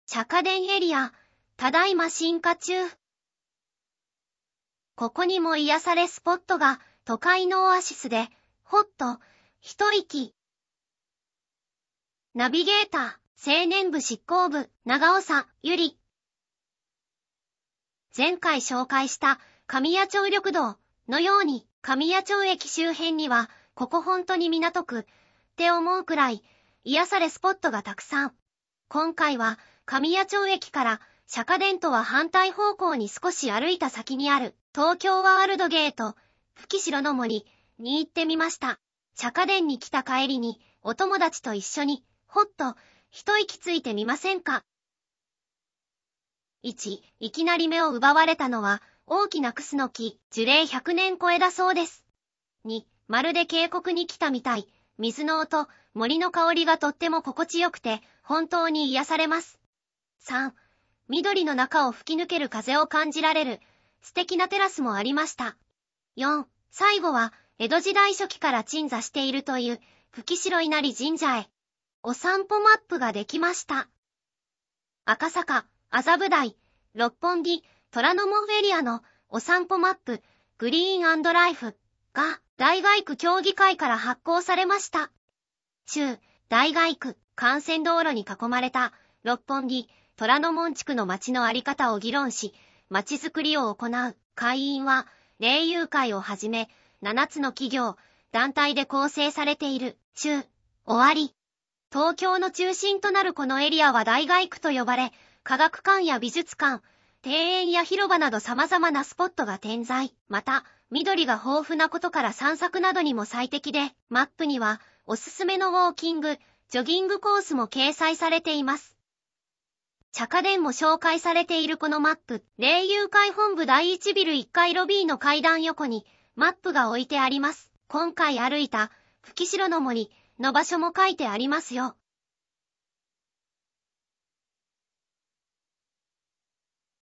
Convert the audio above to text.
釈迦殿エリア、ただいま進化中。ここにも癒されスポットが、都会のオアシスで、ほっと、一息。ナビゲーター、青年部執行部、長長ゆり。前回紹介した神谷町緑道のように、神谷町駅周辺には、ここ本当に港区って思うくらい、癒されスポットがたくさん。今回は、神谷町駅から釈迦殿とは反対方向に少し歩いた先にある、東京ワールドゲート、吹城の森に行ってみました。釈迦殿に来た帰りに、お友達と一緒に、ほっと、一息ついてみませんか。1、いきなり目を奪われたのは、大きなクスノキ、樹齢100年超えだそうです。2、まるで渓谷に来たみたい、水の音、森の香りがとっても心地よくて、本当に癒されます。3、緑の中を吹き抜ける風を感じられる、素敵なテラスもありました。4、最後は、江戸時代初期から鎮座しているという、吹城稲荷神社へ。お散歩マップができました。赤坂、麻布台、六本木、虎ノ門エリアのお散歩マップ、グリーン&ライフが大街区協議会から発行されました。中、大街区、幹線道路に囲まれた六本木、虎ノ門地区の街のあり方を議論し、街づくりを行う会員は、霊友会をはじめ、7つの企業、団体で構成されている、中、終わり。東京の中心となるこのエリアは大街区と呼ばれ、科学館や美術館、庭園や広場など様々なスポットが点在。また、緑が豊富なことから散策などにも最適で、マップにはおすすめのウォーキング、ジョギングコースも掲載されています。釈迦殿も紹介されているこのマップ、霊友会本部第1ビル1階ロビーの階段横にマップが置いてあります。今回歩いた吹城の森の場所も書いてありますよ。